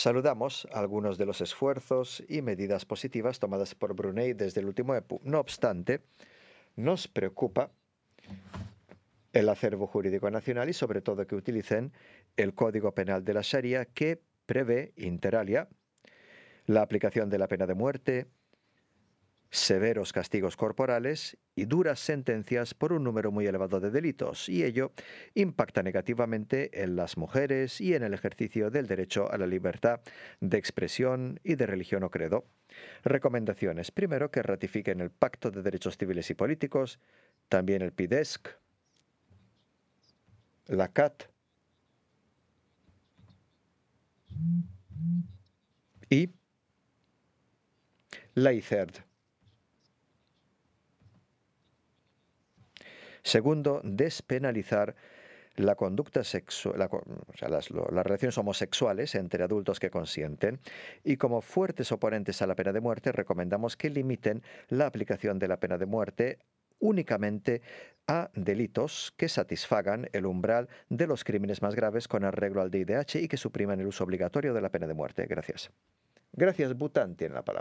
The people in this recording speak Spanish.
Saludamos algunos de los esfuerzos y medidas positivas tomadas por Brunei desde el último EPU. No obstante, nos preocupa el acervo jurídico nacional y sobre todo que utilicen el Código Penal de la Sharia, que prevé, inter alia, la aplicación de la pena de muerte, severos castigos corporales y duras sentencias por un número muy elevado de delitos, y ello impacta negativamente en las mujeres y en el ejercicio del derecho a la libertad de expresión y de religión o credo. Recomendaciones. Primero, que ratifiquen el Pacto de Derechos Civiles y Políticos, también el PIDESC, la CAT y la ICERD. Segundo, despenalizar la conducta sexual, las relaciones homosexuales entre adultos que consienten, y como fuertes oponentes a la pena de muerte recomendamos que limiten la aplicación de la pena de muerte únicamente a delitos que satisfagan el umbral de los crímenes más graves con arreglo al DIDH y que supriman el uso obligatorio de la pena de muerte. Gracias. Gracias, Bután tiene la palabra.